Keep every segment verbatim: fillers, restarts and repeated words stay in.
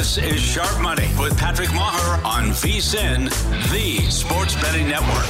This is Sharp Money with Patrick Maher on V S I N, the Sports Betting Network.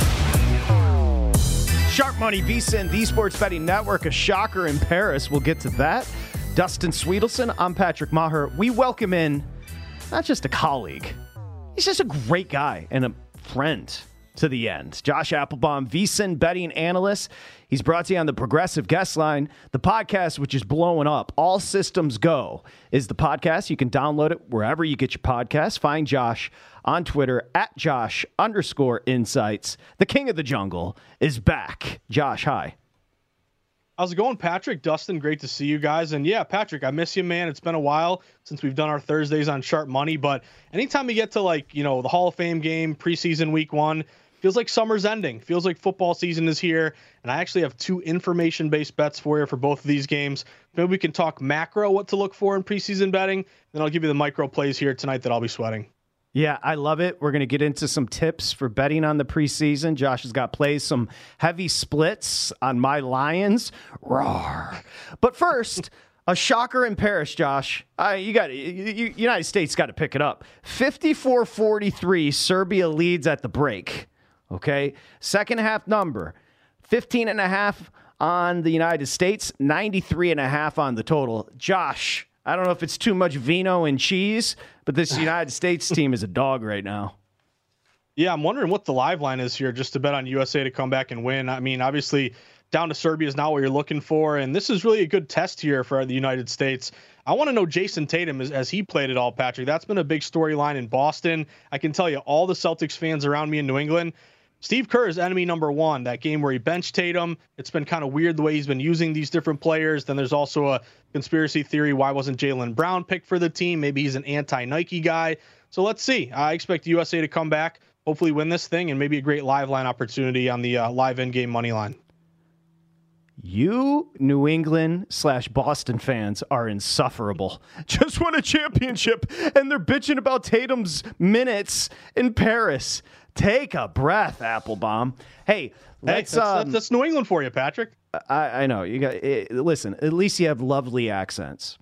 Sharp Money, V S I N, the Sports Betting Network. A shocker in Paris. We'll get to that. Dustin Swedelson, I'm Patrick Maher. We welcome in not just a colleague, he's just a great guy and a friend to the end. Josh Applebaum, V S I N betting analyst. He's brought to you on the Progressive Guest Line, the podcast which is blowing up. All Systems Go is the podcast. You can download it wherever you get your podcasts. Find Josh on Twitter at Josh underscore insights. The king of the jungle is back. Josh, hi. How's it going, Patrick? Dustin, great to see you guys. And yeah, Patrick, I miss you, man. It's been a while since we've done our Thursdays on Sharp Money, but anytime we get to, like, you know, the Hall of Fame game, preseason week one, feels like summer's ending. Feels like football season is here. And I actually have two information-based bets for you for both of these games. Maybe we can talk macro, what to look for in preseason betting. Then I'll give you the micro plays here tonight that I'll be sweating. Yeah, I love it. We're going to get into some tips for betting on the preseason. Josh has got plays, some heavy splits on my Lions. Roar. But first, a shocker in Paris, Josh. Uh, you got you, you, United States got to pick it up. fifty-four forty-three, Serbia leads at the break. Okay, second half number, fifteen and a half on the United States, ninety-three and a half on the total. Josh, I don't know if it's too much vino and cheese, but this United States team is a dog right now. Yeah, I'm wondering what the live line is here just to bet on U S A to come back and win. I mean, obviously, down to Serbia is not what you're looking for, and this is really a good test here for the United States. I want to know Jason Tatum as, as he played it all, Patrick. That's been a big storyline in Boston. I can tell you, all the Celtics fans around me in New England, Steve Kerr is enemy number one. That game where he benched Tatum, it's been kind of weird the way he's been using these different players. Then there's also a conspiracy theory. Why wasn't Jaylen Brown picked for the team? Maybe he's an anti-Nike guy. So let's see. I expect U S A to come back, hopefully win this thing, and maybe a great live line opportunity on the uh, live in-game money line. You New England slash Boston fans are insufferable. Just won a championship, and they're bitching about Tatum's minutes in Paris. Take a breath, Applebaum. Hey, let's. Hey, that's, um, that's New England for you, Patrick. I, I know you got. Eh, listen, at least you have lovely accents.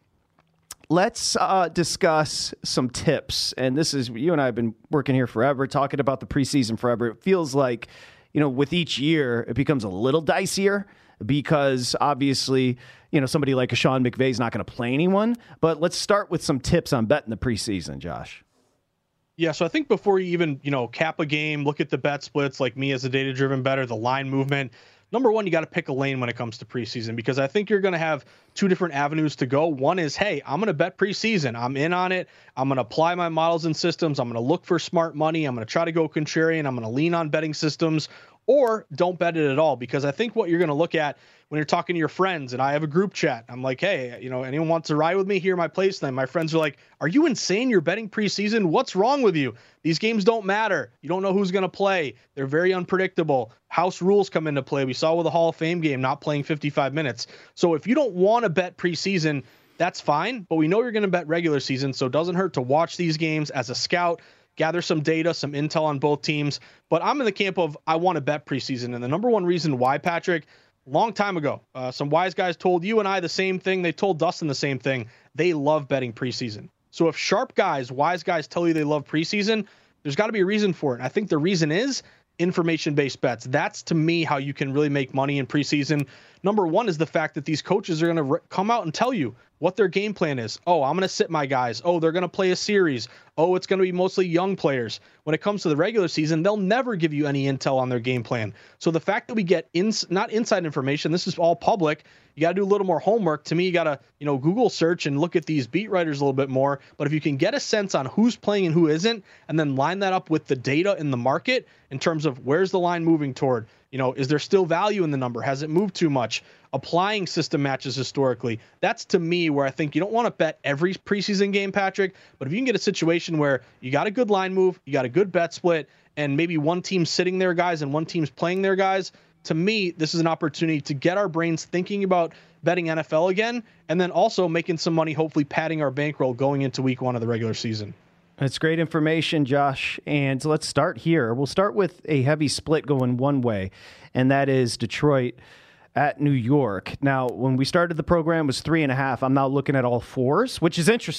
Let's uh, discuss some tips, and this is you and I have been working here forever, talking about the preseason forever. It feels like, you know, with each year, it becomes a little dicier because obviously, you know, somebody like a Sean McVay is not going to play anyone. But let's start with some tips on betting the preseason, Josh. Yeah, so I think before you even, you know, cap a game, look at the bet splits, like me as a data-driven bettor, the line movement. Number one, you got to pick a lane when it comes to preseason, because I think you're going to have two different avenues to go. One is, hey, I'm going to bet preseason. I'm in on it. I'm going to apply my models and systems. I'm going to look for smart money. I'm going to try to go contrarian. I'm going to lean on betting systems, or don't bet it at all, because I think what you're going to look at when you're talking to your friends, and I have a group chat, I'm like, hey, you know, anyone wants to ride with me? Here, my place tonight. My friends are like, are you insane? You're betting preseason? What's wrong with you? These games don't matter. You don't know who's going to play. They're very unpredictable. House rules come into play. We saw with the Hall of Fame game not playing fifty-five minutes. So if you don't want to bet preseason, that's fine. But we know you're going to bet regular season, so it doesn't hurt to watch these games as a scout, gather some data, some intel on both teams. But I'm in the camp of I want to bet preseason. And the number one reason why, Patrick, long time ago, uh, some wise guys told you and I the same thing. They told Dustin the same thing. They love betting preseason. So if sharp guys, wise guys tell you they love preseason, there's got to be a reason for it. And I think the reason is information-based bets. That's, to me, how you can really make money in preseason. Number one is the fact that these coaches are going to re- come out and tell you what their game plan is. Oh, I'm going to sit my guys. Oh, they're going to play a series. Oh, it's going to be mostly young players. When it comes to the regular season, they'll never give you any intel on their game plan. So the fact that we get ins- not inside information, this is all public. You got to do a little more homework. To me, you got to, you know, Google search and look at these beat writers a little bit more. But if you can get a sense on who's playing and who isn't, and then line that up with the data in the market in terms of where's the line moving toward, you know, is there still value in the number? Has it moved too much? Applying system matches historically. That's, to me, where I think you don't want to bet every preseason game, Patrick, but if you can get a situation where you got a good line move, you got a good bet split, and maybe one team's sitting their guys and one team's playing their guys, to me, this is an opportunity to get our brains thinking about betting N F L again, and then also making some money, hopefully padding our bankroll going into week one of the regular season. That's great information, Josh. And let's start here. We'll start with a heavy split going one way, and that is Detroit at New York. Now, when we started the program, it was three and a half. I'm now looking at all fours, which is interesting.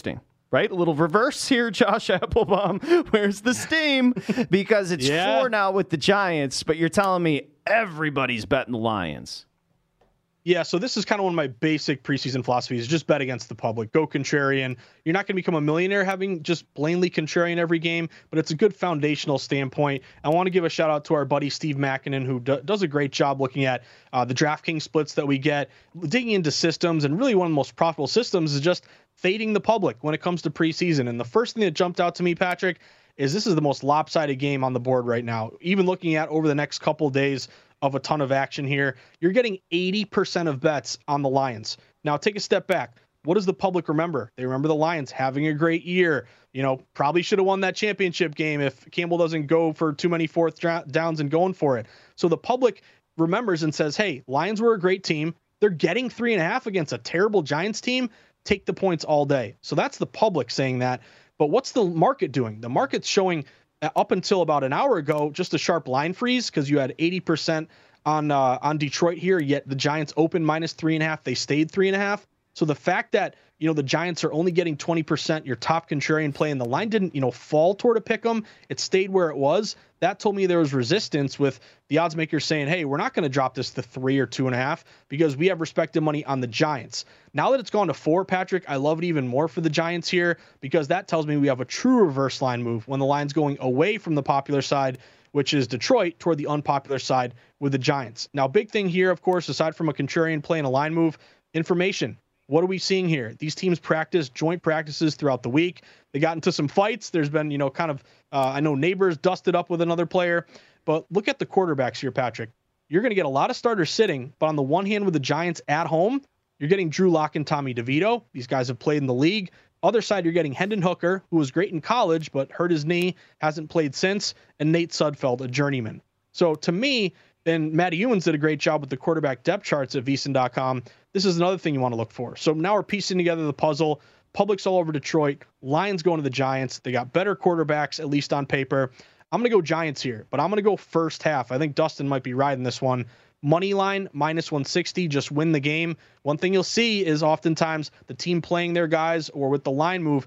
right? A little reverse here, Josh Applebaum. Where's the steam? Because it's yeah. four now with the Giants, but you're telling me everybody's betting the Lions. Yeah, so this is kind of one of my basic preseason philosophies, just bet against the public. Go contrarian. You're not going to become a millionaire having just plainly contrarian every game, but it's a good foundational standpoint. I want to give a shout out to our buddy Steve Makinen, who do, does a great job looking at uh, the DraftKings splits that we get, digging into systems, and really one of the most profitable systems is just fading the public when it comes to preseason. And the first thing that jumped out to me, Patrick, is this is the most lopsided game on the board right now. Even looking at over the next couple of days of a ton of action here, you're getting eighty percent of bets on the Lions. Now take a step back. What does the public remember? They remember the Lions having a great year. You know, probably should have won that championship game if Campbell doesn't go for too many fourth downs and going for it. So the public remembers and says, hey, Lions were a great team. They're getting three and a half against a terrible Giants team. Take the points all day. So that's the public saying that. But what's the market doing? The market's showing up until about an hour ago, just a sharp line freeze because you had eighty percent on uh, on Detroit here, yet the Giants opened minus three and a half. They stayed three and a half. So the fact that, you know, the Giants are only getting twenty percent, your top contrarian play, and the line didn't, you know, fall toward a pick 'em, it stayed where it was. That told me there was resistance with the odds makers saying, hey, we're not going to drop this to three or two and a half because we have respected money on the Giants. Now that it's gone to four, Patrick, I love it even more for the Giants here because that tells me we have a true reverse line move when the line's going away from the popular side, which is Detroit, toward the unpopular side with the Giants. Now, big thing here, of course, aside from a contrarian play and a line move, information. What are we seeing here? These teams practice joint practices throughout the week. They got into some fights. There's been, you know, kind of, uh, I know Neighbors dusted up with another player, but look at the quarterbacks here, Patrick. You're going to get a lot of starters sitting, but on the one hand with the Giants at home, you're getting Drew Lock and Tommy DeVito. These guys have played in the league. Other side, you're getting Hendon Hooker, who was great in college, but hurt his knee, hasn't played since, and Nate Sudfeld, a journeyman. So to me, and Matty Ewins did a great job with the quarterback depth charts at V S I N dot com. This is another thing you want to look for. So now we're piecing together the puzzle. Public's all over Detroit. Lions going to the Giants. They got better quarterbacks, at least on paper. I'm going to go Giants here, but I'm going to go first half. I think Dustin might be riding this one. Money line, minus one sixty, just win the game. One thing you'll see is oftentimes the team playing their guys or with the line move.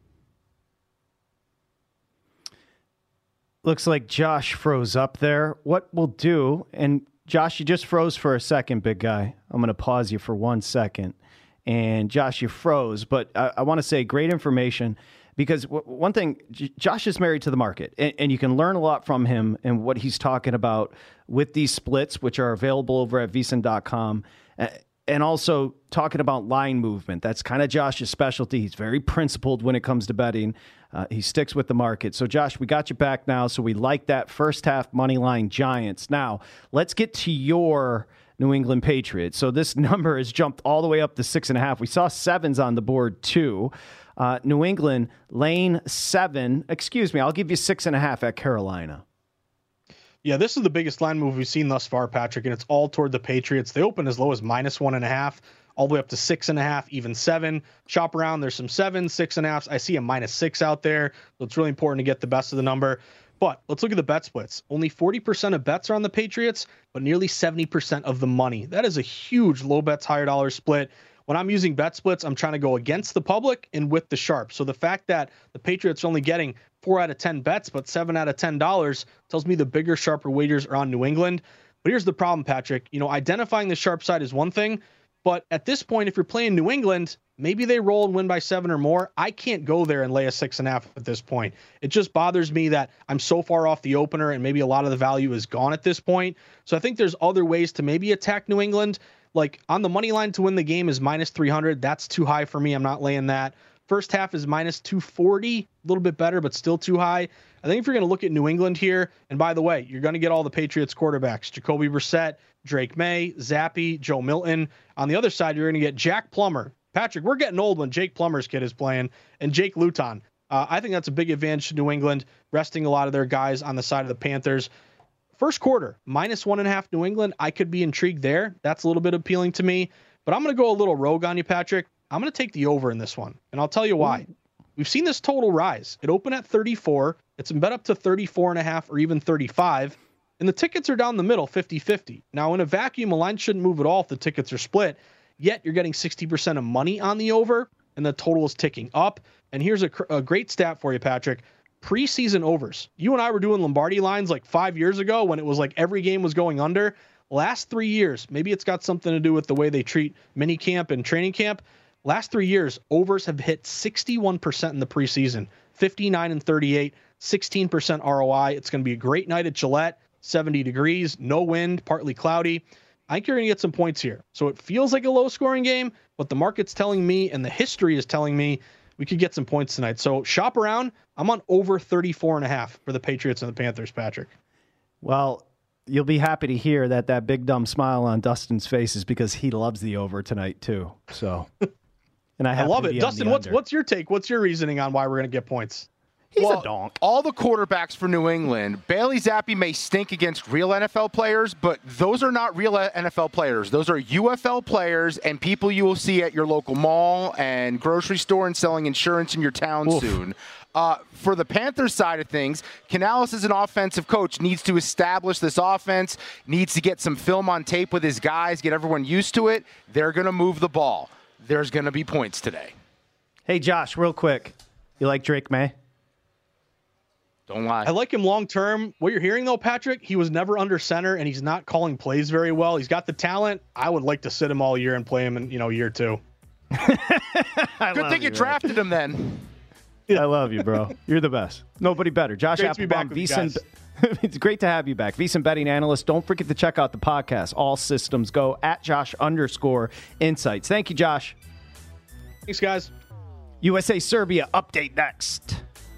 Looks like Josh froze up there. What we'll do, and Josh, you just froze for a second, big guy. I'm going to pause you for one second. And Josh, you froze, but I, I want to say great information because w- one thing, J- Josh is married to the market, and, and you can learn a lot from him and what he's talking about with these splits, which are available over at V S I N dot com. Uh, And also talking about line movement. That's kind of Josh's specialty. He's very principled when it comes to betting. Uh, he sticks with the market. So, Josh, we got you back now. So we like that first half money line Giants. Now, let's get to your New England Patriots. So this number has jumped all the way up to six and a half. We saw sevens on the board, too. Uh, New England, lane seven. Excuse me, I'll give you six and a half at Carolina. Yeah, this is the biggest line move we've seen thus far, Patrick, and it's all toward the Patriots. They open as low as minus one and a half, all the way up to six and a half, even seven. Shop around, there's some sevens, six and a halfs. I see a minus six out there, so it's really important to get the best of the number. But let's look at the bet splits. Only forty percent of bets are on the Patriots, but nearly seventy percent of the money. That is a huge low bets, higher dollar split. When I'm using bet splits, I'm trying to go against the public and with the sharp. So the fact that the Patriots are only getting four out of ten bets, but seven out of ten dollars tells me the bigger, sharper wagers are on New England. But here's the problem, Patrick. You know, identifying the sharp side is one thing, but at this point, if you're playing New England, maybe they roll and win by seven or more. I can't go there and lay a six and a half at this point. It just bothers me that I'm so far off the opener and maybe a lot of the value is gone at this point. So I think there's other ways to maybe attack New England. Like on the money line to win the game is minus three hundred. That's too high for me. I'm not laying that. First half is minus two forty, a little bit better, but still too high. I think if you're going to look at New England here, and by the way, you're going to get all the Patriots quarterbacks, Jacoby Brissett, Drake May, Zappe, Joe Milton. On the other side, you're going to get Jack Plummer. Patrick, we're getting old when Jake Plummer's kid is playing, and Jake Luton. Uh, I think that's a big advantage to New England, resting a lot of their guys on the side of the Panthers. First quarter, minus one and a half New England. I could be intrigued there. That's a little bit appealing to me, but I'm going to go a little rogue on you, Patrick. I'm going to take the over in this one, and I'll tell you why. We've seen this total rise. It opened at thirty-four. It's been bet up to thirty-four and a half or even thirty-five, and the tickets are down the middle, fifty-fifty. Now, in a vacuum, a line shouldn't move at all if the tickets are split, yet you're getting sixty percent of money on the over. and the total is ticking up. And here's a, a great stat for you, Patrick. Preseason overs. You and I were doing Lombardi lines like five years ago when it was like every game was going under. Last three years, maybe it's got something to do with the way they treat mini camp and training camp. Last three years, overs have hit sixty-one percent in the preseason, fifty-nine and thirty-eight, sixteen percent R O I. It's going to be a great night at Gillette, seventy degrees, no wind, partly cloudy. I think you're going to get some points here. So it feels like a low scoring game, but the market's telling me and the history is telling me we could get some points tonight. So shop around. I'm on over thirty-four and a half for the Patriots and the Panthers, Patrick. Well, you'll be happy to hear that that big dumb smile on Dustin's face is because he loves the over tonight too. So, and I, I love it. Dustin, what's what's your take? What's your reasoning on why we're going to get points? He's well, a donk. All the quarterbacks for New England, Bailey Zappi may stink against real N F L players, but those are not real N F L players. Those are U F L players and people you will see at your local mall and grocery store and selling insurance in your town Oof. soon. Uh, for the Panthers side of things, Canales is an offensive coach, needs to establish this offense, needs to get some film on tape with his guys, get everyone used to it. They're going to move the ball. There's going to be points today. Hey, Josh, real quick. You like Drake May? Don't lie. I like him long term. What you're hearing, though, Patrick, he was never under center, and he's not calling plays very well. He's got the talent. I would like to sit him all year and play him in, you know, year two. Good thing you, you drafted him then. Yeah. I love you, bro. You're the best. Nobody better. Josh great Applebaum, VSiN. It's great to have you back. VSiN betting analyst. Don't forget to check out the podcast. All systems go at Josh underscore insights. Thank you, Josh. Thanks, guys. U S A Serbia update next.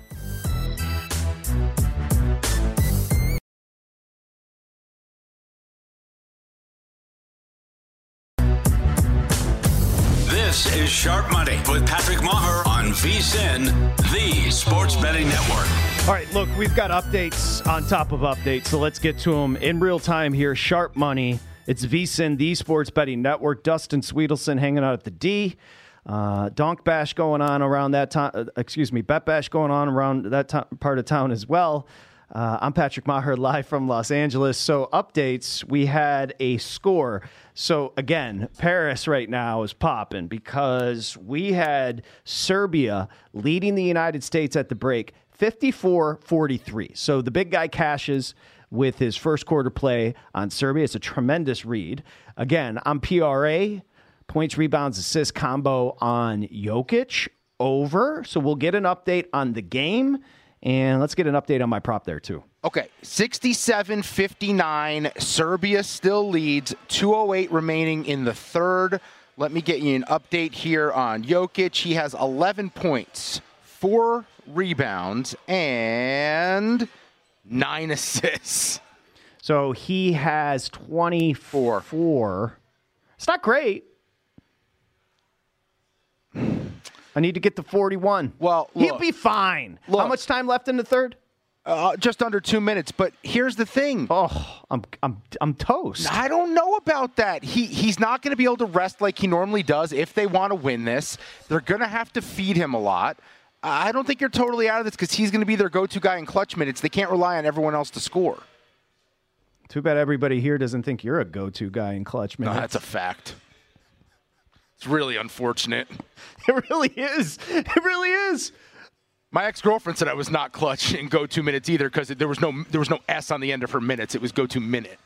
This is Sharp Money with Patrick Maher on VSiN, the Sports Betting Network. All right, look, we've got updates on top of updates, so let's get to them in real time here. Sharp Money. It's VSiN, the Sports Betting Network. Dustin Sweetelson hanging out at the D. Uh, Donk Bash going on around that time. Uh, excuse me, Bet Bash going on around that to- part of town as well. Uh, I'm Patrick Maher, live from Los Angeles. So updates, we had a score. So again, Paris right now is popping because we had Serbia leading the United States at the break, fifty-four forty-three. So the big guy cashes with his first quarter play on Serbia. It's a tremendous read. Again, I'm P R A, points, rebounds, assists combo on Jokic, over. So we'll get an update on the game. And let's get an update on my prop there, too. Okay, sixty-seven fifty-nine. Serbia still leads. two oh eight remaining in the third. Let me get you an update here on Jokic. He has eleven points, four rebounds, and nine assists. So he has twenty-four. Four. It's not great. I need to get to forty-one. Well, look, he'll be fine. Look, How much time left in the third? Uh, just under two minutes. But here's the thing. Oh, I'm I'm I'm toast. I don't know about that. He he's not going to be able to rest like he normally does if they want to win this. They're going to have to feed him a lot. I don't think you're totally out of this because he's going to be their go-to guy in clutch minutes. They can't rely on everyone else to score. Too bad everybody here doesn't think you're a go-to guy in clutch minutes. No, that's a fact. It's really unfortunate. It really is. It really is. My ex-girlfriend said I was not clutch in go-to minutes either because there was no there was no S on the end of her minutes. It was go-to minute.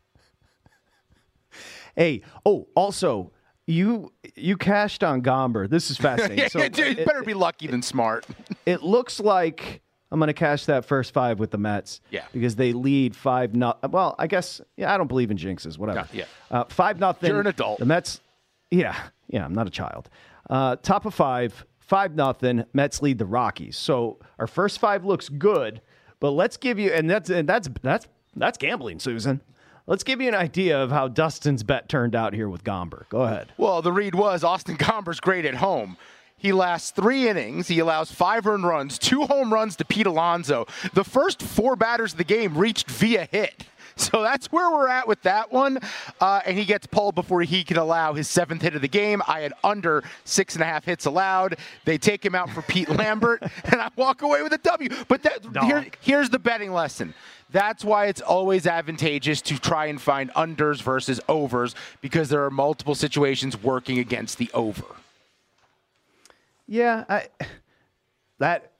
Hey, oh, also, you you cashed on Gomber. This is fascinating. So Dude, it, better be lucky than smart. It looks like I'm going to cash that first five with the Mets. Yeah. Because they lead five no. Well, I guess yeah. I don't believe in jinxes. Whatever. No, yeah. Uh, five nothing. You're an adult. The Mets. Yeah, yeah. I'm not a child. Uh, top of five, five nothing. Mets lead the Rockies. So our first five looks good, but let's give you and that's and that's that's that's gambling, Susan. Let's give you an idea of how Dustin's bet turned out here with Gomber. Go ahead. Well, the read was Austin Gomber's great at home. He lasts three innings. He allows five earned runs, two home runs to Pete Alonso. The first four batters of the game reached via hit. So that's where we're at with that one. Uh, and he gets pulled before he can allow his seventh hit of the game. I had under six and a half hits allowed. They take him out for Pete Lambert, and I walk away with a W. But that, no. here, here's the betting lesson. That's why it's always advantageous to try and find unders versus overs because there are multiple situations working against the over. Yeah, I, that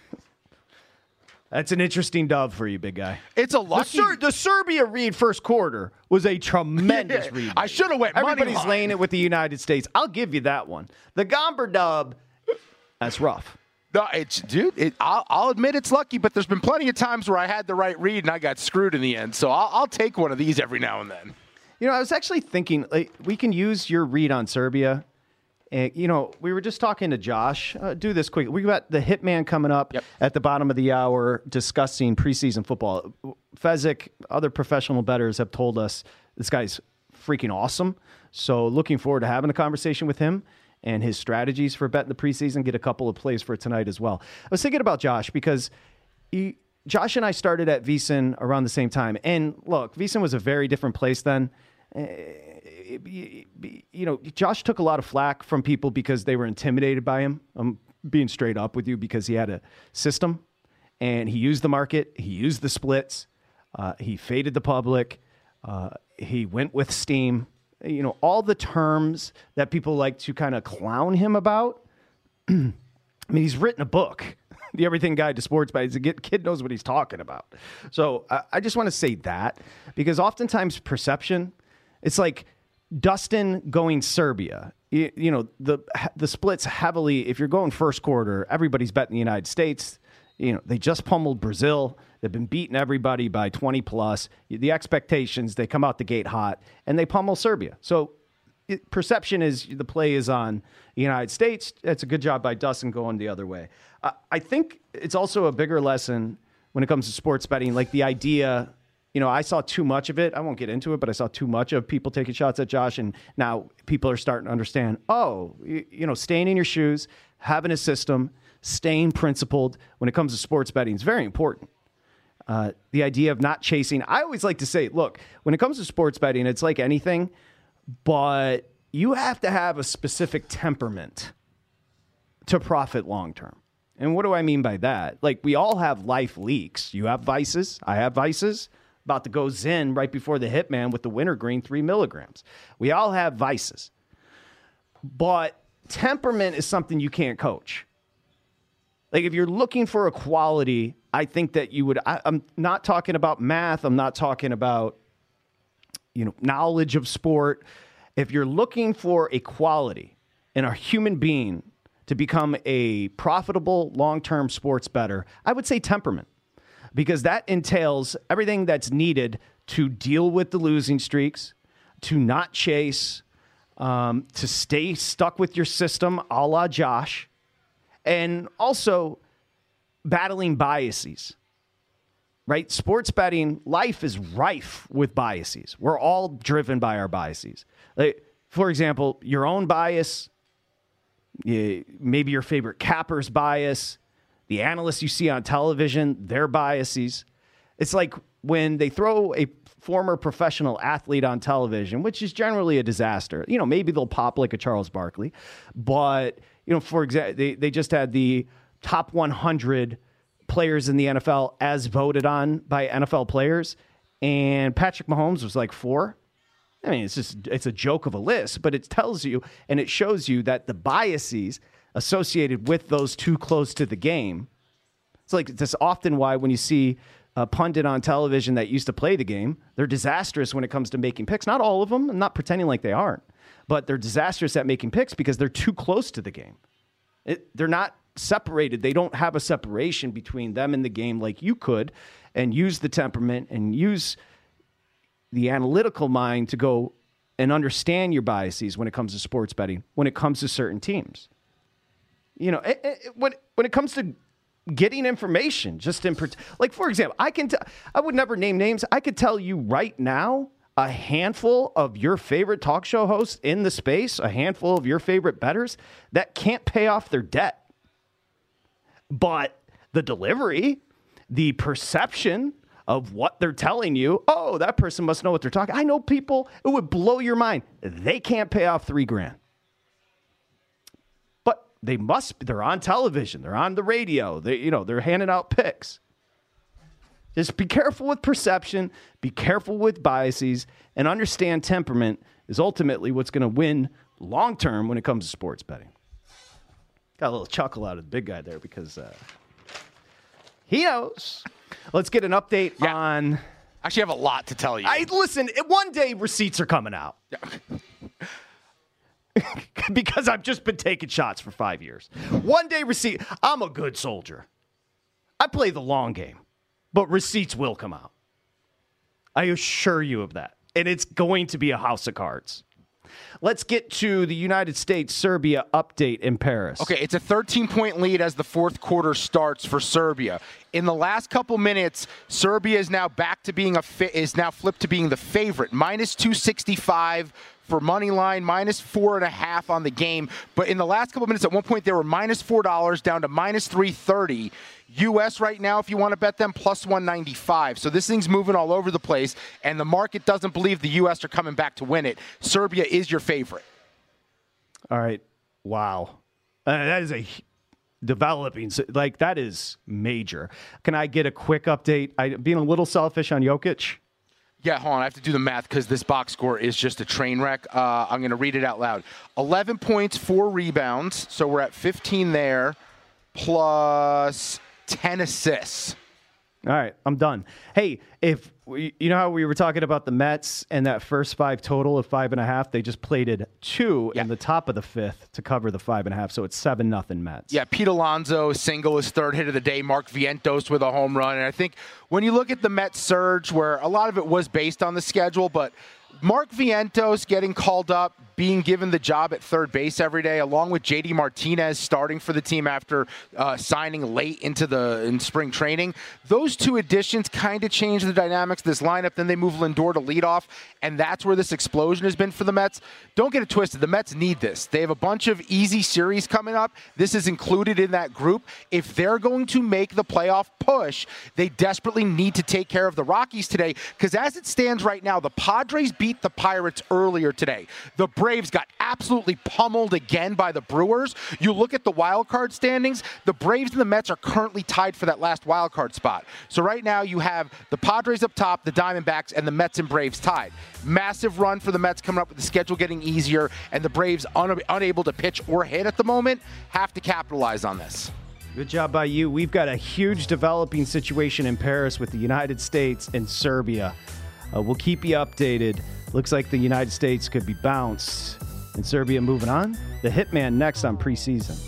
that's an interesting dub for you, big guy. It's a The, lucky. Ser- the Serbia read first quarter was a tremendous read. I should have went money Everybody's line. laying it with the United States. I'll give you that one. The Gomber dub, that's rough. No, it's dude. It, I'll, I'll admit it's lucky, but there's been plenty of times where I had the right read and I got screwed in the end. So I'll, I'll take one of these every now and then. You know, I was actually thinking like, we can use your read on Serbia. And, you know, we were just talking to Josh. Uh, do this quick. We got the Hitman coming up Yep. at the bottom of the hour discussing preseason football. Fezzik, other professional bettors have told us this guy's freaking awesome. So looking forward to having a conversation with him and his strategies for betting the preseason. Get a couple of plays for tonight as well. I was thinking about Josh because he, Josh and I started at VSiN around the same time. And look, VSiN was a very different place then. Uh, you know, Josh took a lot of flack from people because they were intimidated by him. I'm being straight up with you because he had a system and he used the market. He used the splits. Uh, he faded the public. Uh, he went with steam. You know, all the terms that people like to kind of clown him about. I mean, he's written a book, The Everything Guide to Sports Betting. The kid knows what he's talking about. So I, I just want to say that because oftentimes perception, it's like Dustin going Serbia. You, you know, the the splits heavily. If you're going first quarter, everybody's betting the United States. You know, they just pummeled Brazil. They've been beating everybody by twenty plus. The expectations, they come out the gate hot, and they pummel Serbia. So it, perception is the play is on the United States. It's a good job by Dustin going the other way. Uh, I think it's also a bigger lesson when it comes to sports betting, like the idea, you know, I saw too much of it. I won't get into it, but I saw too much of people taking shots at Josh, and now people are starting to understand, oh, you, you know, staying in your shoes, having a system, staying principled when it comes to sports betting is very important. Uh, the idea of not chasing. I always like to say, look, when it comes to sports betting, it's like anything, but you have to have a specific temperament to profit long term. And what do I mean by that? Like, we all have life leaks. You have vices. I have vices. About to go Zen right before the Hitman with the wintergreen, three milligrams. We all have vices. But temperament is something you can't coach. Like, if you're looking for a quality, I think that you would, I, I'm not talking about math. I'm not talking about, you know, knowledge of sport. If you're looking for a quality in a human being to become a profitable long-term sports bettor, I would say temperament, because that entails everything that's needed to deal with the losing streaks, to not chase, um, to stay stuck with your system a la Josh, and also battling biases, right? Sports betting, life is rife with biases. We're all driven by our biases. Like, for example, your own bias, maybe your favorite capper's bias, the analysts you see on television, their biases. It's like when they throw a former professional athlete on television, which is generally a disaster. You know, maybe they'll pop like a Charles Barkley, but, you know, for example, they, they just had the top one hundred players in the N F L as voted on by N F L players, and Patrick Mahomes was like four. I mean, it's just, it's a joke of a list, but it tells you and it shows you that the biases associated with those too close to the game. It's like, that's often why when you see a pundit on television that used to play the game, they're disastrous when it comes to making picks. Not all of them. I'm not pretending like they aren't, but they're disastrous at making picks because they're too close to the game. It, they're not separated. They don't have a separation between them and the game like you could, and use the temperament and use the analytical mind to go and understand your biases when it comes to sports betting, when it comes to certain teams. You know, it, it, when, when it comes to getting information, just in, like, for example, I can, t- I would never name names. I could tell you right now, a handful of your favorite talk show hosts in the space, a handful of your favorite bettors that can't pay off their debt. But the delivery, the perception of what they're telling you, oh, that person must know what they're talking. I know people, it would blow your mind. They can't pay off three grand. But they must, they're on television, they're on the radio, they, you know, they're handing out picks. Just be careful with perception, be careful with biases, and understand temperament is ultimately what's going to win long-term when it comes to sports betting. Got a little chuckle out of the big guy there because uh, he knows. Let's get an update Yeah. on. Actually, I have a lot to tell you. I listen. One day receipts are coming out. Because I've just been taking shots for five years. One day receipt. I'm a good soldier. I play the long game, but receipts will come out. I assure you of that. And it's going to be a house of cards. Let's get to the United States-Serbia update in Paris. Okay, it's a thirteen-point lead as the fourth quarter starts for Serbia. In the last couple minutes, Serbia is now back to being a fi- is now flipped to being the favorite, minus two sixty-five for money line, minus four and a half on the game. But in the last couple minutes, at one point they were minus four dollars down to minus three thirty. U S right now, if you want to bet them, plus one ninety-five. So this thing's moving all over the place, and the market doesn't believe the U S are coming back to win it. Serbia is your favorite. All right. Wow. Uh, that is a developing, like, that is major. Can I get a quick update? I being a little selfish on Jokic. Yeah, hold on. I have to do the math because this box score is just a train wreck. Uh, I'm going to read it out loud. eleven points, four rebounds. So we're at fifteen there, plus ten assists. All right, I'm done. Hey, if we, you know how we were talking about the Mets and that first five total of five and a half, they just plated two Yeah. in the top of the fifth to cover the five and a half, so it's seven nothing Mets. Yeah, Pete Alonso single his third hit of the day. Mark Vientos with a home run. And I think when you look at the Mets surge, where a lot of it was based on the schedule, but Mark Vientos getting called up, being given the job at third base every day, along with J D Martinez starting for the team after uh, signing late into the in spring training. Those two additions kind of change the dynamics of this lineup. Then they move Lindor to lead off, and that's where this explosion has been for the Mets. Don't get it twisted. The Mets need this. They have a bunch of easy series coming up. This is included in that group. If they're going to make the playoff push, they desperately need to take care of the Rockies today, because as it stands right now, the Padres beat the Pirates earlier today. The Braves got absolutely pummeled again by the Brewers. You look at the wild card standings, the Braves and the Mets are currently tied for that last wild card spot. So right now you have the Padres up top, the Diamondbacks, and the Mets and Braves tied. Massive run for the Mets coming up with the schedule getting easier, and the Braves un- unable to pitch or hit at the moment, have to capitalize on this. Good job by you. We've got a huge developing situation in Paris with the United States and Serbia. Uh, we'll keep you updated. Looks like the United States could be bounced. And Serbia moving on. The Hitman next on preseason.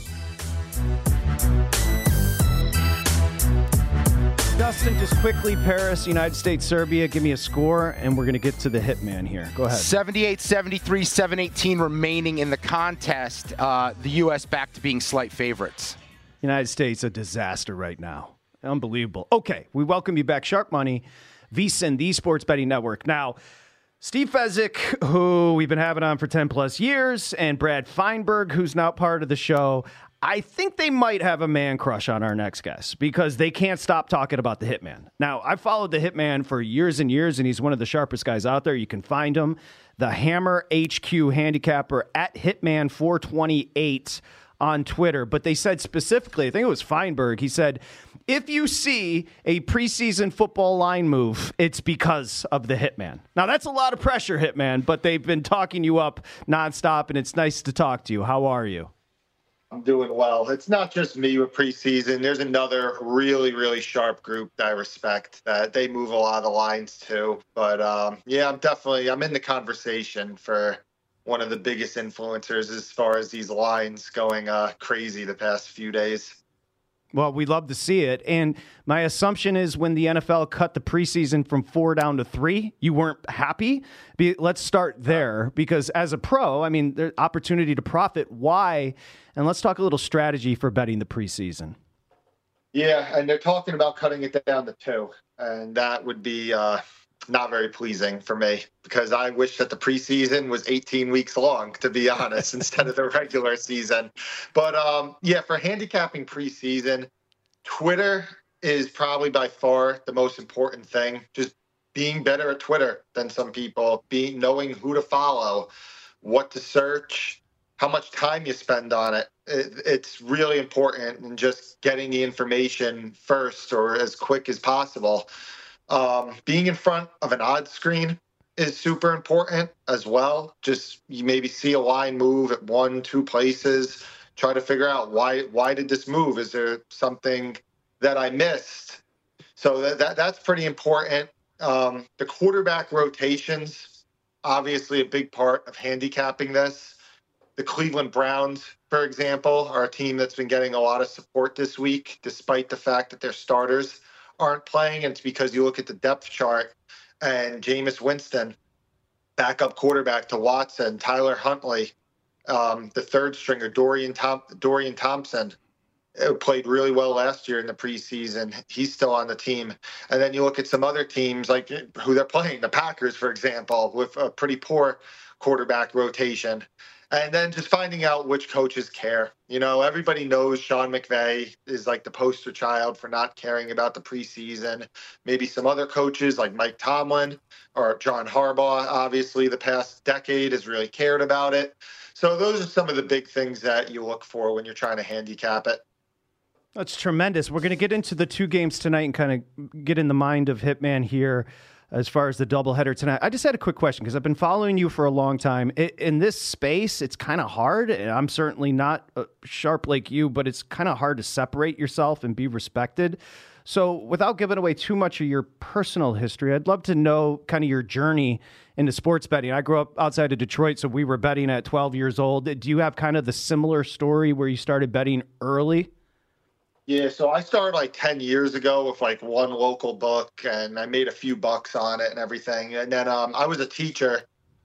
Dustin, just quickly, Paris, United States, Serbia, give me a score, and we're going to get to the Hitman here. Go ahead. seventy-eight seventy-three, seven eighteen remaining in the contest. Uh, the U S back to being slight favorites. United States, a disaster right now. Unbelievable. Okay, we welcome you back. Sharp Money, VSiN, the Sports Betting Network. Now, Steve Fezzik, who we've been having on for ten plus years, and Brad Feinberg, who's now part of the show, I think they might have a man crush on our next guest because they can't stop talking about the Hitman. Now, I've followed the Hitman for years and years, and he's one of the sharpest guys out there. You can find him, the Hammer H Q handicapper at Hitman four twenty-eight on Twitter. But they said specifically, I think it was Feinberg, he said, if you see a preseason football line move, it's because of the Hitman. Now, that's a lot of pressure, Hitman, but they've been talking you up nonstop, and it's nice to talk to you. How are you? I'm doing well. It's not just me with preseason. There's another really, really sharp group that I respect that they move a lot of lines too. But um, yeah, I'm definitely, I'm in the conversation for one of the biggest influencers as far as these lines going uh, crazy the past few days. Well, we love to see it. And my assumption is when the N F L cut the preseason from four down to three, you weren't happy. Be, let's start there, because as a pro, I mean, there's opportunity to profit. Why? And let's talk a little strategy for betting the preseason. Yeah, and they're talking about cutting it down to two. And that would be uh, not very pleasing for me, because I wish that the preseason was eighteen weeks long, to be honest, instead of the regular season. But um, yeah, for handicapping preseason, Twitter is probably by far the most important thing. Just being better at Twitter than some people, being knowing who to follow, what to search, how much time you spend on it. it. It's really important, and just getting the information first or as quick as possible. Um, being in front of an odds screen is super important as well. Just you maybe see a line move at one, two places. try to figure out why why did this move? Is there something that I missed? So that, that that's pretty important. Um, the quarterback rotations, obviously a big part of handicapping this. The Cleveland Browns, for example, are a team that's been getting a lot of support this week, despite the fact that their starters aren't playing. And it's because you look at the depth chart and Jameis Winston, backup quarterback to Watson, Tyler Huntley, um, the third stringer, Dorian, Tom- Dorian Thompson, played really well last year in the preseason. He's still on the team. And then you look at some other teams like who they're playing, the Packers, for example, with a pretty poor quarterback rotation. And then just finding out which coaches care. You know, everybody knows Sean McVay is like the poster child for not caring about the preseason. Maybe some other coaches like Mike Tomlin or John Harbaugh, obviously the past decade has really cared about it. So those are some of the big things that you look for when you're trying to handicap it. That's tremendous. We're going to get into the two games tonight and kind of get in the mind of Hitman here as far as the doubleheader tonight. I just had a quick question because I've been following you for a long time. In this space, it's kind of hard. I'm certainly not sharp like you, but it's kind of hard to separate yourself and be respected. So without giving away too much of your personal history, I'd love to know kind of your journey into sports betting. I grew up outside of Detroit, so we were betting at twelve years old. Do you have kind of the similar story where you started betting early? Yeah, so I started like ten years ago with like one local book, and I made a few bucks on it and everything. And then um, I was a teacher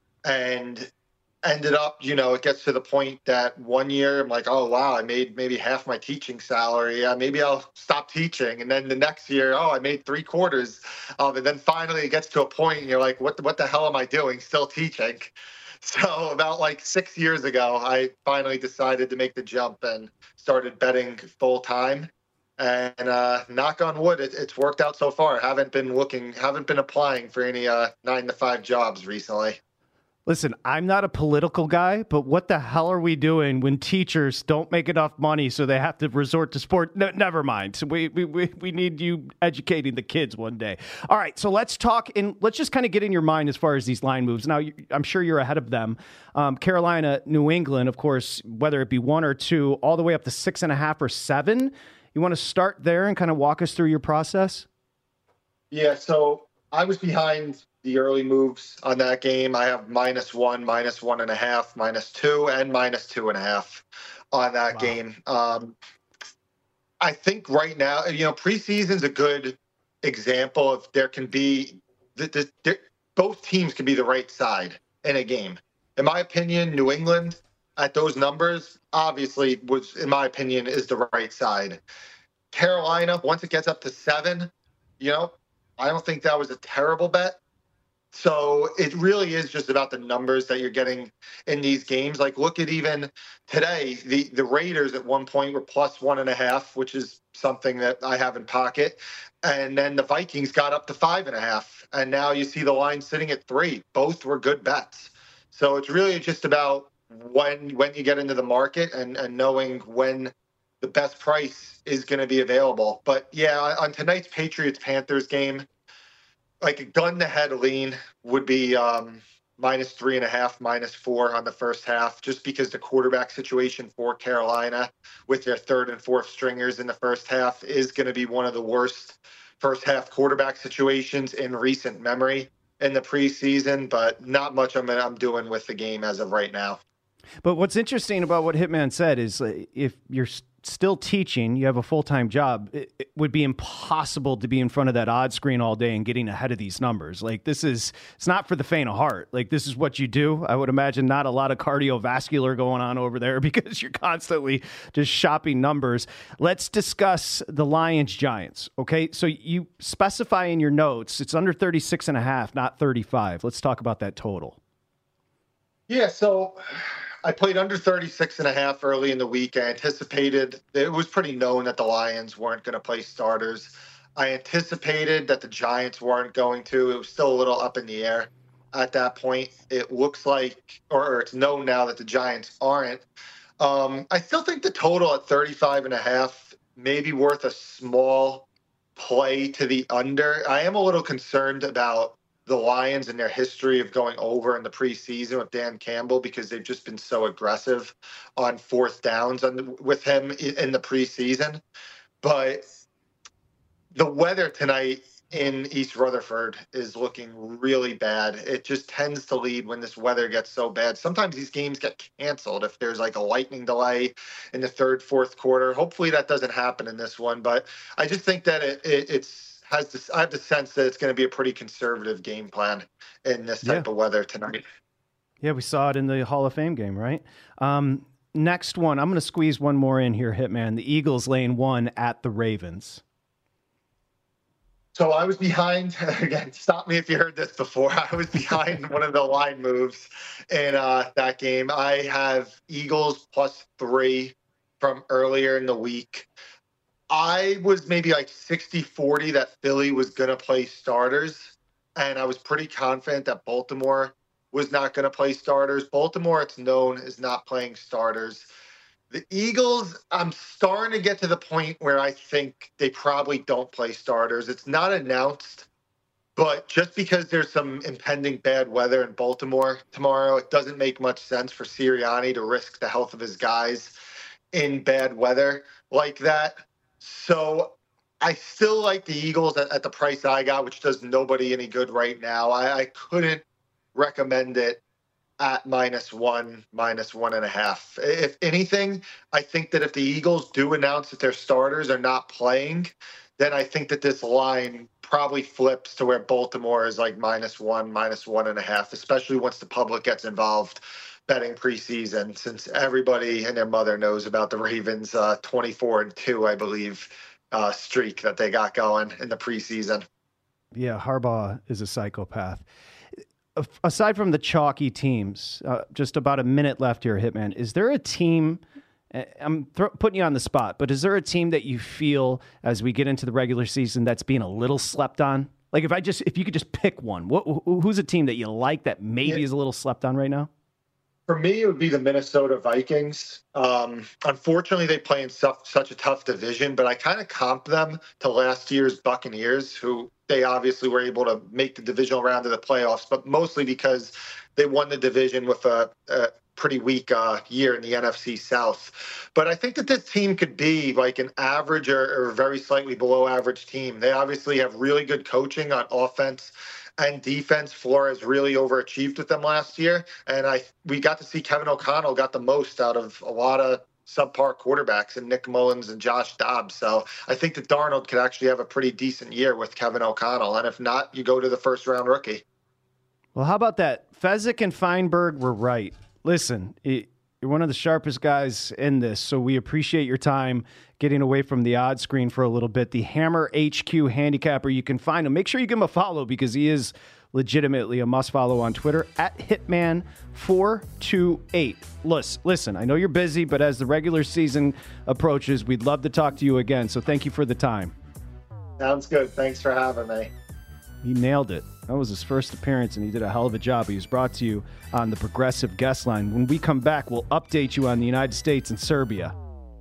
and ended up, you know, it gets to the point that one year I'm like, oh, wow, I made maybe half my teaching salary. Yeah, maybe I'll stop teaching. And then the next year, oh, I made three quarters. Um, and then finally it gets to a point and you're like, what the, what the hell am I doing? Still teaching. So about like six years ago, I finally decided to make the jump and started betting full time. And uh, knock on wood, it, it's worked out so far. Haven't been looking, haven't been applying for any uh, nine to five jobs recently. Listen, I'm not a political guy, but what the hell are we doing when teachers don't make enough money so they have to resort to sport? No, never mind. We, we we need you educating the kids one day. All right, so let's talk in. Let's just kind of get in your mind as far as these line moves. Now, I'm sure you're ahead of them. Um, Carolina, New England, of course, whether it be one or two, all the way up to six and a half or seven. You want to start there and kind of walk us through your process? Yeah, so I was behind the early moves on that game. I have minus one, minus one and a half, minus two, and minus two and a half on that wow. game. Um, I think right now, you know, preseason's a good example of there can be the, the, the, both teams can be the right side in a game. In my opinion, New England at those numbers obviously was, in my opinion, is the right side. Carolina, once it gets up to seven, you know, I don't think that was a terrible bet. So it really is just about the numbers that you're getting in these games. Like, look at even today, the, the Raiders at one point were plus one and a half, which is something that I have in pocket. And then the Vikings got up to five and a half. And now you see the line sitting at three. Both were good bets. So it's really just about when when you get into the market and, and knowing when the best price is going to be available. But yeah, on tonight's Patriots-Panthers game, like a gun-to-head lean would be um, minus three and a half, minus four on the first half, just because the quarterback situation for Carolina with their third and fourth stringers in the first half is going to be one of the worst first half quarterback situations in recent memory in the preseason, but not much I'm, I'm doing with the game as of right now. But what's interesting about what Hitman said is if you're still teaching, you have a full-time job, it, it would be impossible to be in front of that odd screen all day and getting ahead of these numbers. Like, this is, it's not for the faint of heart. Like, this is what you do. I would imagine not a lot of cardiovascular going on over there because you're constantly just shopping numbers. Let's discuss the Lions Giants. Okay. So you specify in your notes, it's under thirty-six and a half, not thirty-five. Let's talk about that total. Yeah. So I played under thirty-six and a half early in the week. I anticipated, it was pretty known that the Lions weren't going to play starters. I anticipated that the Giants weren't going to. It was still a little up in the air at that point. It looks like, or it's known now that the Giants aren't. Um, I still think the total at thirty-five and a half may be worth a small play to the under. I am a little concerned about the Lions and their history of going over in the preseason with Dan Campbell, because they've just been so aggressive on fourth downs on the, with him in the preseason. But the weather tonight in East Rutherford is looking really bad. It just tends to lead when this weather gets so bad. Sometimes these games get canceled if there's like a lightning delay in the third, fourth quarter. Hopefully that doesn't happen in this one, but I just think that it, it it's has this, I have the sense that it's going to be a pretty conservative game plan in this type yeah. of weather tonight. Yeah, we saw it in the Hall of Fame game, right? Um, next one, I'm going to squeeze one more in here, Hitman. The Eagles lane one at the Ravens. So I was behind, again, stop me if you heard this before. I was behind one of the line moves in uh, that game. I have Eagles plus three from earlier in the week. I was maybe like sixty forty that Philly was going to play starters, and I was pretty confident that Baltimore was not going to play starters. Baltimore, it's known, is not playing starters. The Eagles, I'm starting to get to the point where I think they probably don't play starters. It's not announced, but just because there's some impending bad weather in Baltimore tomorrow, it doesn't make much sense for Sirianni to risk the health of his guys in bad weather like that. So I still like the Eagles at, at the price I got, which does nobody any good right now. I, I couldn't recommend it at minus one, minus one and a half. If anything, I think that if the Eagles do announce that their starters are not playing, then I think that this line probably flips to where Baltimore is like minus one, minus one and a half, especially once the public gets involved betting preseason, since everybody and their mother knows about the Ravens uh, twenty-four and two, I believe, uh, streak that they got going in the preseason. Yeah, Harbaugh is a psychopath. Aside from the chalky teams, uh, just about a minute left here, Hitman. Is there a team, I'm th- putting you on the spot, but is there a team that you feel as we get into the regular season that's being a little slept on? Like if I just, if you could just pick one, what, who's a team that you like that maybe yeah. is a little slept on right now? For me, it would be the Minnesota Vikings. Um, unfortunately, they play in such, such a tough division, but I kind of comp them to last year's Buccaneers, who they obviously were able to make the divisional round of the playoffs, but mostly because they won the division with a, a pretty weak uh, year in the N F C South. But I think that this team could be like an average or, or very slightly below average team. They obviously have really good coaching on offense and defense. Flores really overachieved with them last year, and I we got to see Kevin O'Connell got the most out of a lot of subpar quarterbacks and Nick Mullins and Josh Dobbs. So I think that Darnold could actually have a pretty decent year with Kevin O'Connell, and if not, you go to the first round rookie. Well, how about that? Fezzik and Feinberg were right. Listen, it, you're one of the sharpest guys in this, so we appreciate your time getting away from the odd screen for a little bit. The Hammer H Q handicapper, you can find him. Make sure you give him a follow because he is legitimately a must-follow on Twitter, at Hitman four two eight. Listen, listen, I know you're busy, but as the regular season approaches, we'd love to talk to you again, so thank you for the time. Sounds good. Thanks for having me. He nailed it. That was his first appearance, and he did a hell of a job. He was brought to you on the Progressive Guest Line. When we come back, we'll update you on the United States and Serbia.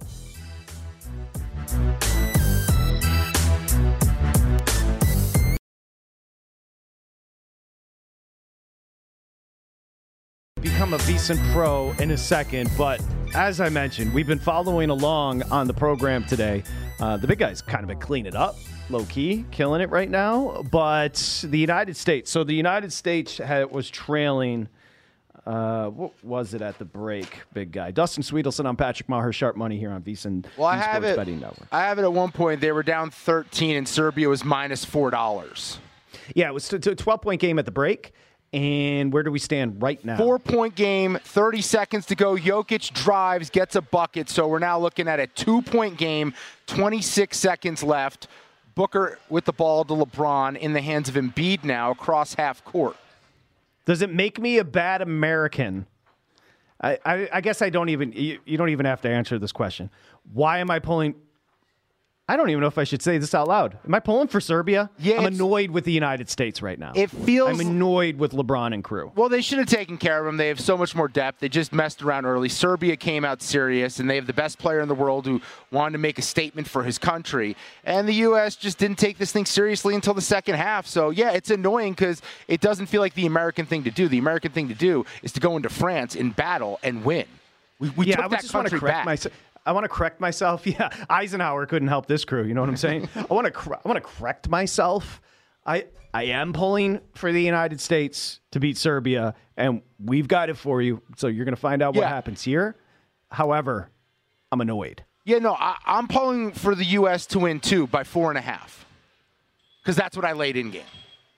Become a VSiN Pro in a second, but as I mentioned, we've been following along on the program today. Uh, the big guy's kind of been cleaning it up, low-key, killing it right now. But the United States, so the United States had, was trailing, uh, what was it at the break, big guy? Dustin Sweetelson, I'm Patrick Maher, Sharp Money here on VSiN well, I have Sports it, Betting Network. I have it at one point. They were down thirteen, and Serbia was minus four dollars. Yeah, it was a twelve-point game at the break. And where do we stand right now? Four-point game, thirty seconds to go. Jokic drives, gets a bucket. So we're now looking at a two-point game, twenty-six seconds left. Booker with the ball to LeBron in the hands of Embiid now across half court. Does it make me a bad American? I, I, I guess I don't even, you, you don't even have to answer this question. Why am I pulling, I don't even know if I should say this out loud. Am I pulling for Serbia? Yeah, I'm it's- annoyed with the United States right now. It feels. I'm annoyed with LeBron and crew. Well, they should have taken care of him. They have so much more depth. They just messed around early. Serbia came out serious, and they have the best player in the world who wanted to make a statement for his country. And the U S just didn't take this thing seriously until the second half. So, yeah, it's annoying because it doesn't feel like the American thing to do. The American thing to do is to go into France in battle and win. We, we yeah, took I that just want to country correct back. myself. I want to correct myself. Yeah, Eisenhower couldn't help this crew. You know what I'm saying? I want to. Cor- I want to correct myself. I I am pulling for the United States to beat Serbia, and we've got it for you. So you're going to find out what Yeah. happens here. However, I'm annoyed. Yeah, no, I, I'm pulling for the U S to win, too, by four and a half. Because that's what I laid in game.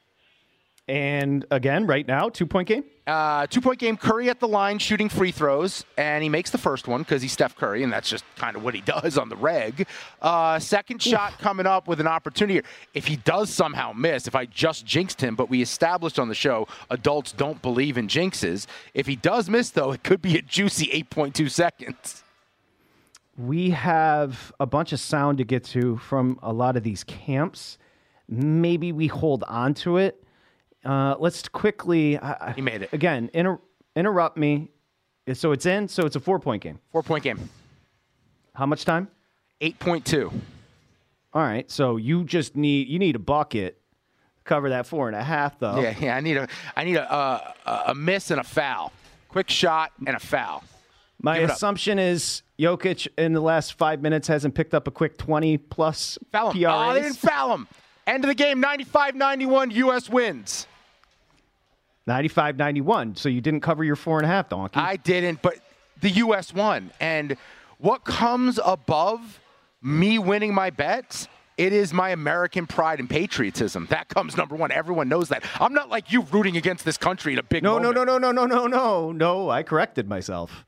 And again, right now, two point game. Uh, two-point game, Curry at the line shooting free throws, and he makes the first one because he's Steph Curry, and that's just kind of what he does on the reg. Uh, second shot coming up with an opportunity. If he does somehow miss, if I just jinxed him, but we established on the show adults don't believe in jinxes. If he does miss, though, it could be a juicy eight point two seconds. We have a bunch of sound to get to from a lot of these camps. Maybe we hold on to it. Uh, let's quickly. Uh, He made it. Again, inter- interrupt me. So it's in. So it's a four-point game. Four-point game. How much time? eight point two. All right. So you just need you need a bucket to cover that four and a half, though. Yeah, yeah. I need a, I need a, uh, a miss and a foul. Quick shot and a foul. My Give it up. assumption is Jokic in the last five minutes hasn't picked up a quick twenty-plus Foul him. P R As. Oh, they didn't foul him. End of the game, ninety-five ninety-one, U S wins. ninety-five ninety-one. So you didn't cover your four and a half, donkey. I didn't, but the U S won. And what comes above me winning my bets, it is my American pride and patriotism. That comes number one. Everyone knows that. I'm not like you rooting against this country in a big No, no, moment. no, no, no, no, no, no. No, I corrected myself.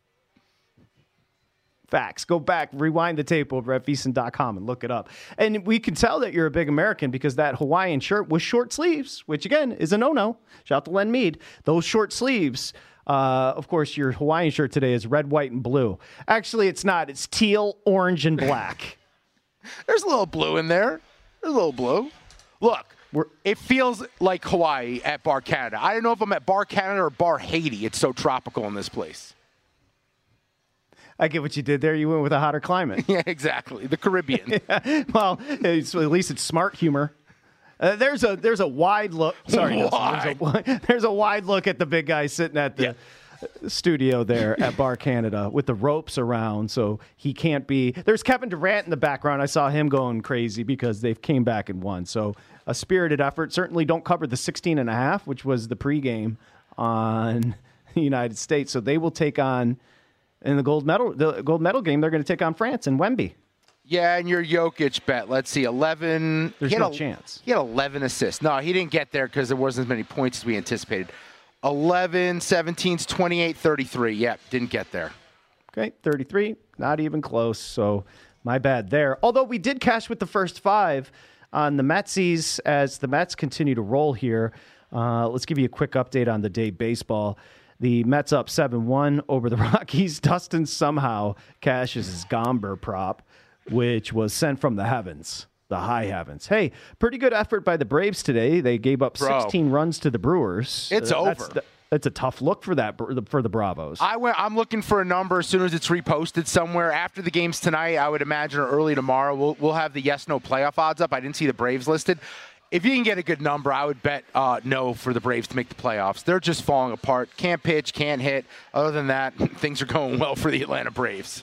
Facts. Go back, rewind the tape over at V S I N dot com and look it up. And we can tell that you're a big American because that Hawaiian shirt was short sleeves, which again is a no-no. Shout out to Len Mead. Those short sleeves, uh, of course, your Hawaiian shirt today is red, white, and blue. Actually, it's not. It's teal, orange, and black. There's a little blue in there. There's a little blue. Look, We're- it feels like Hawaii at Bar Canada. I don't know if I'm at Bar Canada or Bar Haiti. It's so tropical in this place. I get what you did there. You went with a hotter climate. Yeah, exactly. The Caribbean. Well, it's, at least it's smart humor. Uh, there's a there's a wide look. Sorry, Nelson, there's, a, wi- there's a wide look at the big guy sitting at the Yeah. studio there at Bar Canada with the ropes around, so he can't be. There's Kevin Durant in the background. I saw him going crazy because they came back and won. So a spirited effort. Certainly don't cover the sixteen and a half, which was the pregame on the United States. So they will take on in the gold medal the gold medal game. They're going to take on France in Wemby. Yeah, and your Jokic bet. Let's see, eleven. There's he had no a- chance. He had eleven assists. No, he didn't get there because there wasn't as many points as we anticipated. eleven, seventeen, twenty-eight, thirty-three. Yep, didn't get there. Okay, thirty-three, not even close. So my bad there. Although we did cash with the first five on the Metsies as the Mets continue to roll here. Uh, let's give you a quick update on the day baseball. The Mets up seven one over the Rockies. Dustin somehow cashes his Gomber prop, which was sent from the heavens, the high heavens. Hey, pretty good effort by the Braves today. They gave up Bro. sixteen runs to the Brewers. It's Uh, that's over. the- It's a tough look for that for the Bravos. I went. I'm looking for a number as soon as it's reposted somewhere after the games tonight. I would imagine or early tomorrow. We'll we'll have the yes no playoff odds up. I didn't see the Braves listed. If you can get a good number, I would bet uh, no for the Braves to make the playoffs. They're just falling apart. Can't pitch, can't hit. Other than that, things are going well for the Atlanta Braves.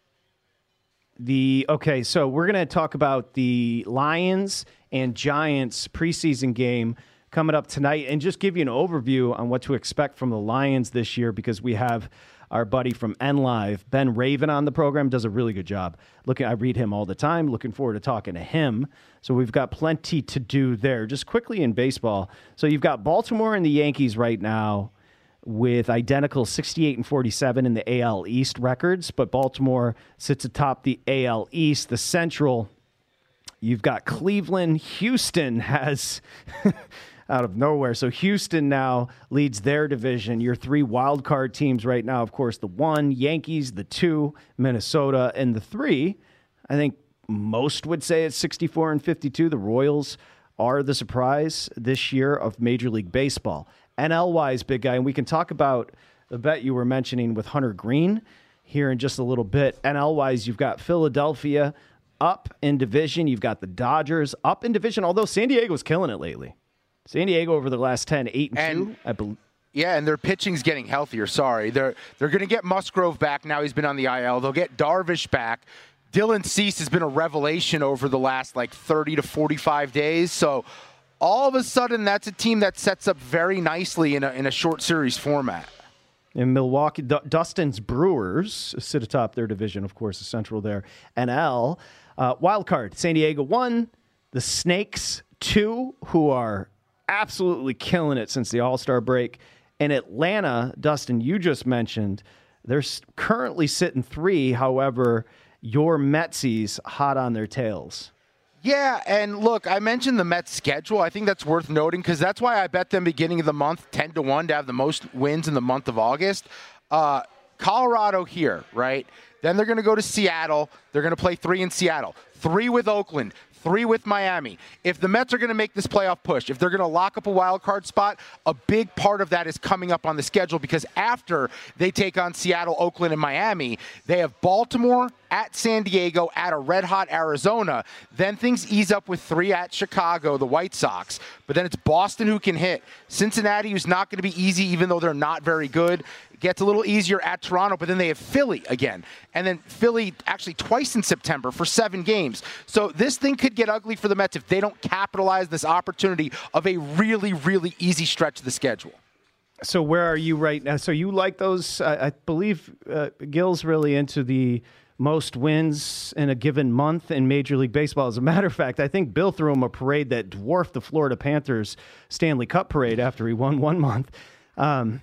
The okay, so we're going to talk about the Lions and Giants preseason game coming up tonight and just give you an overview on what to expect from the Lions this year because we have our buddy from N Live, Ben Raven, on the program. Does a really good job. Looking, I read him all the time. Looking forward to talking to him. So we've got plenty to do there. Just quickly in baseball. So you've got Baltimore and the Yankees right now with identical sixty-eight and forty-seven in the A L East records, but Baltimore sits atop the A L East. The Central, you've got Cleveland. Houston has out of nowhere. So Houston now leads their division. Your three wild card teams right now, of course, the one, Yankees, the two, Minnesota, and the three. I think most would say it's sixty-four and fifty-two. The Royals are the surprise this year of Major League Baseball. N L-wise, big guy, and we can talk about the bet you were mentioning with Hunter Green here in just a little bit. N L-wise, you've got Philadelphia up in division. You've got the Dodgers up in division, although San Diego's killing it lately. San Diego over the last ten, eight and two, I believe. Yeah, and their pitching's getting healthier. Sorry. They're they're going to get Musgrove back now. He's been on the I L. They'll get Darvish back. Dylan Cease has been a revelation over the last like thirty to forty-five days. So all of a sudden, that's a team that sets up very nicely in a, in a short series format. In Milwaukee, D- Dustin's Brewers sit atop their division, of course, the Central there. N L, uh, wild card, San Diego one, the Snakes two, who are absolutely killing it since the All-Star break. And Atlanta, Dustin, you just mentioned, they're currently sitting three. However, your Metsies hot on their tails. Yeah, and look, I mentioned the Mets schedule. I think that's worth noting because that's why I bet them beginning of the month ten to one to have the most wins in the month of August. Uh, Colorado here, right? Then they're going to go to Seattle. They're going to play three in Seattle, three with Oakland, three with Miami. If the Mets are going to make this playoff push, if they're going to lock up a wild card spot, a big part of that is coming up on the schedule because after they take on Seattle, Oakland, and Miami, they have Baltimore, at San Diego, at a red-hot Arizona. Then things ease up with three at Chicago, the White Sox. But then it's Boston who can hit. Cincinnati, who's not going to be easy, even though they're not very good. Gets a little easier at Toronto, but then they have Philly again. And then Philly actually twice in September for seven games. So this thing could get ugly for the Mets if they don't capitalize this opportunity of a really, really easy stretch of the schedule. So where are you right now? So you like those, I, I believe uh, Gil's really into the most wins in a given month in Major League Baseball. As a matter of fact, I think Bill threw him a parade that dwarfed the Florida Panthers Stanley Cup parade after he won one month. Um,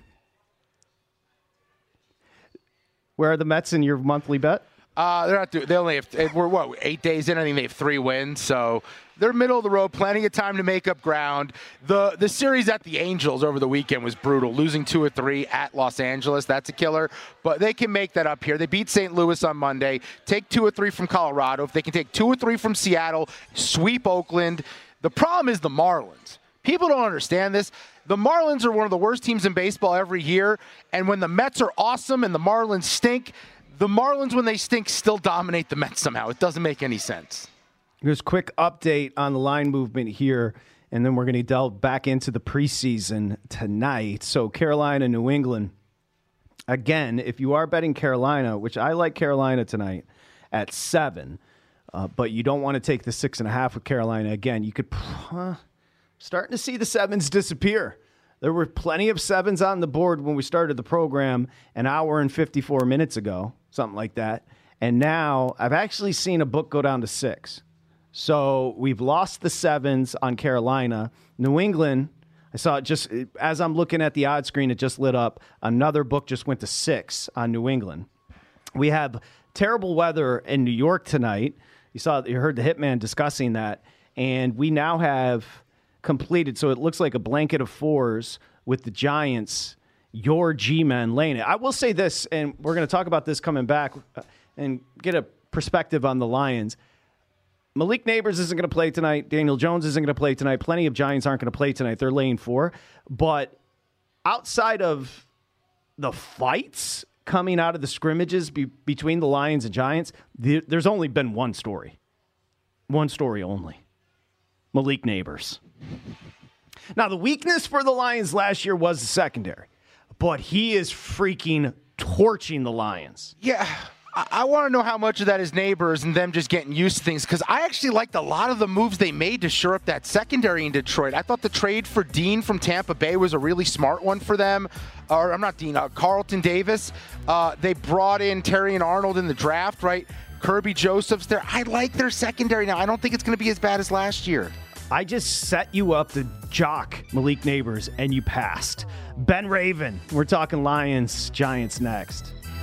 where are the Mets in your monthly bet? Uh, they're not. They only have. We're what eight days in. I think they have three wins, so they're middle of the road. Plenty of time to make up ground. The the series at the Angels over the weekend was brutal, losing two or three at Los Angeles. That's a killer. But they can make that up here. They beat Saint Louis on Monday. Take two or three from Colorado. If they can take two or three from Seattle, sweep Oakland. The problem is the Marlins. People don't understand this. The Marlins are one of the worst teams in baseball every year. And when the Mets are awesome and the Marlins stink, the Marlins, when they stink, still dominate the Mets somehow. It doesn't make any sense. Here's a quick update on the line movement here, and then we're going to delve back into the preseason tonight. So Carolina, New England. Again, if you are betting Carolina, which I like Carolina tonight at seven, uh, but you don't want to take the six and a half with Carolina. Again, you could uh, starting to see the sevens disappear. There were plenty of sevens on the board when we started the program an hour and fifty-four minutes ago, something like that. And now I've actually seen a book go down to six. So we've lost the sevens on Carolina. New England, I saw it just as I'm looking at the odds screen, it just lit up. Another book just went to six on New England. We have terrible weather in New York tonight. You saw, you heard the Hitman discussing that. And we now have completed, so it looks like a blanket of fours with the Giants, your G-men laying it. I will say this, and we're going to talk about this coming back and get a perspective on the Lions. Malik Neighbors isn't going to play tonight. Daniel Jones isn't going to play tonight. Plenty of Giants aren't going to play tonight. They're laying four. But outside of the fights coming out of the scrimmages be- between the Lions and Giants, the, there's only been one story. One story only. Malik Neighbors. Now, the weakness for the Lions last year was the secondary, but he is freaking torching the Lions. Yeah, I, I want to know how much of that is Neighbors and them just getting used to things, because I actually liked a lot of the moves they made to shore up that secondary in Detroit. I thought the trade for Dean from Tampa Bay was a really smart one for them. Or I'm not Dean, uh, Carlton Davis. Uh, they brought in Terry and Arnold in the draft, right? Kirby Joseph's there. I like their secondary now. I don't think it's going to be as bad as last year. I just set you up to jock Malik Neighbors, and you passed. Ben Raven, we're talking Lions, Giants next.